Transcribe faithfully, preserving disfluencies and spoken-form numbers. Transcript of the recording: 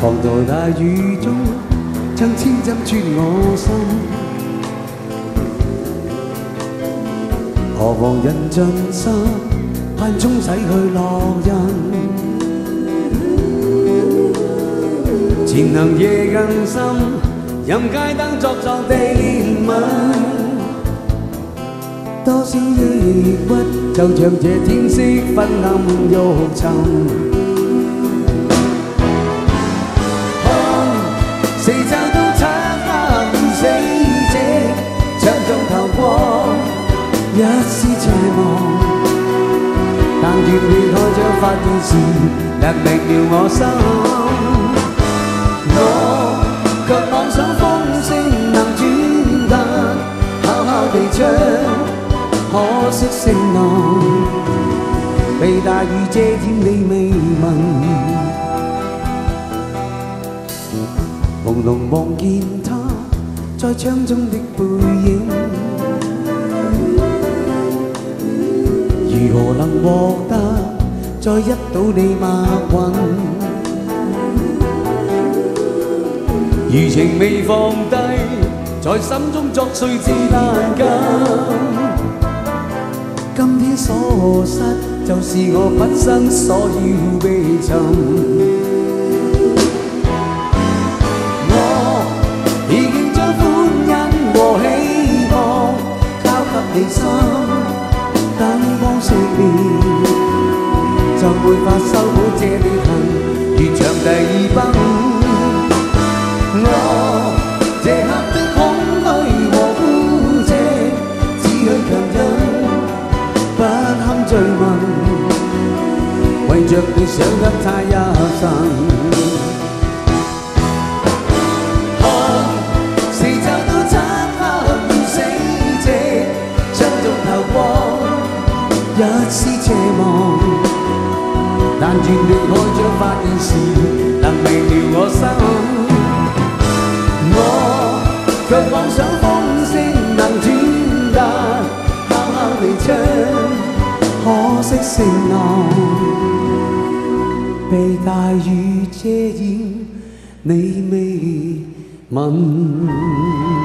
滂沱大雨中，將千針穿我心。何妨人盡失，盼中洗去烙印。前行夜更深，任街燈作作地吻。多少抑鬱，就像這天色昏暗欲沉。四周都漆黑已死寂，牆中透光一絲斜望。但願離開將發現時，亮明了我心。我卻妄想風聲能轉達，悄悄地唱，可惜聲浪被大雨遮掩，你未聞。朦朧望見他在窗中的背影，如何能獲得再一睹你默允？餘情未放低，在心中作碎至難禁。今天所失，就是我畢生所要被尋。你心燈光熄滅，就沒法修補這裂痕，如場第二崩。我這刻的空虛和孤寂，只許強忍，不堪追問，為着你想得太一生。一絲斜望，但願離開將發現時，能明了我心。我卻妄想風聲能轉達，悄悄地唱，可惜聲浪被大雨遮掩，你未聞。